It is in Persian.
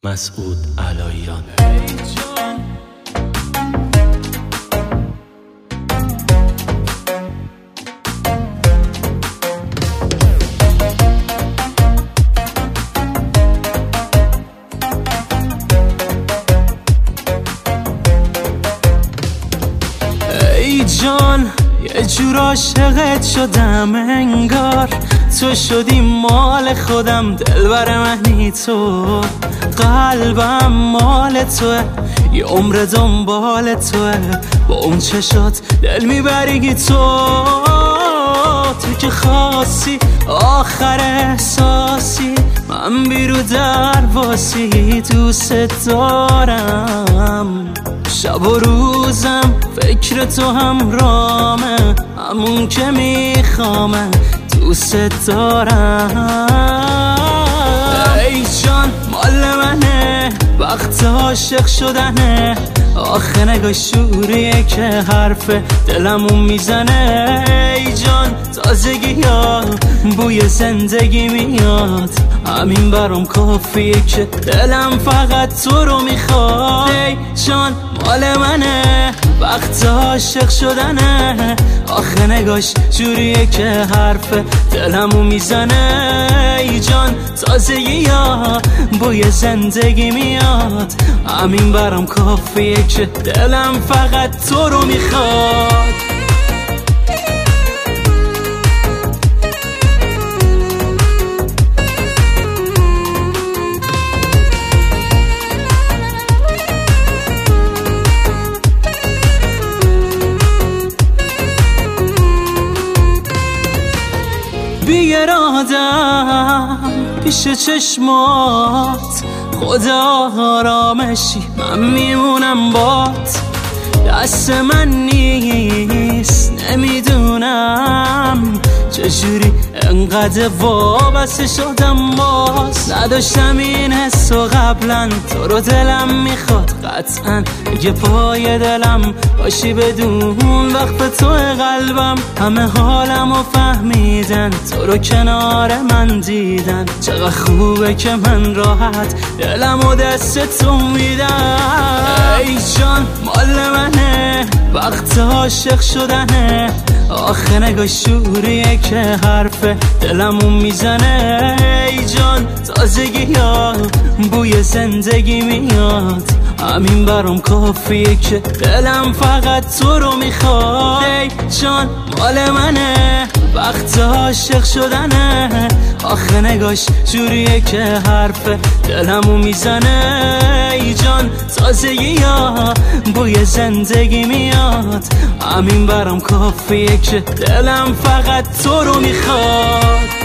مسعود علاییان. ای جان یه جور عاشقت شدم انگار تو شدی مال خودم، دلبر منی تو، قلبم مال توه، یه عمر دنبال توه، با اون چشات دل میبری تو که خاصی آخر احساسی، من بیرو درواسی دوست دارم، شب و روزم فکر تو همرامه، همون که میخوامه دوست دارم. ای جان مال منه وقت عاشق شدنه، آخه نگاه شوریه که حرف دلمون میزنه. ای جان تازگی ها بوی زندگی میاد، همین برام کافیه که دلم فقط تو رو میخواد. ای جان مال منه وقت عاشق شدنه، آخه نگاش جوریه که حرف دلمو میزنه. ای جان تازگی ها بوی زندگی میاد، همین برام کافیه که دلم فقط تو رو میخواد. بی ارادم پیش چشمات، خدا آرامشی من میمونم بات، دست من نیست نمیدونم چجوری انقدر وابسته شدم، باز نداشتم این حسو قبلا، تو رو دلم میخواد قطعا یه پای دلم باشی، بدون وقت تو قلبم همه حالمو فهمیدن، تو رو کنار من دیدن، چقدر خوبه که من راحت دلمو دست تو میدم. ای جان مال منه وقت عاشق شدنه، آخه نگاه شوریه که حرف دلمون میزنه. ای جان تازگی ها بوی زندگی میاد، همین برام کافیه که دلم فقط تو رو میخواد. ای جان مال منه وقت عاشق شدنه، آخه نگاش جوریه که حرف دلمو میزنه. ای جان تازگی ها بوی زندگی میاد، همین برام کافیه که دلم فقط تو رو میخواد.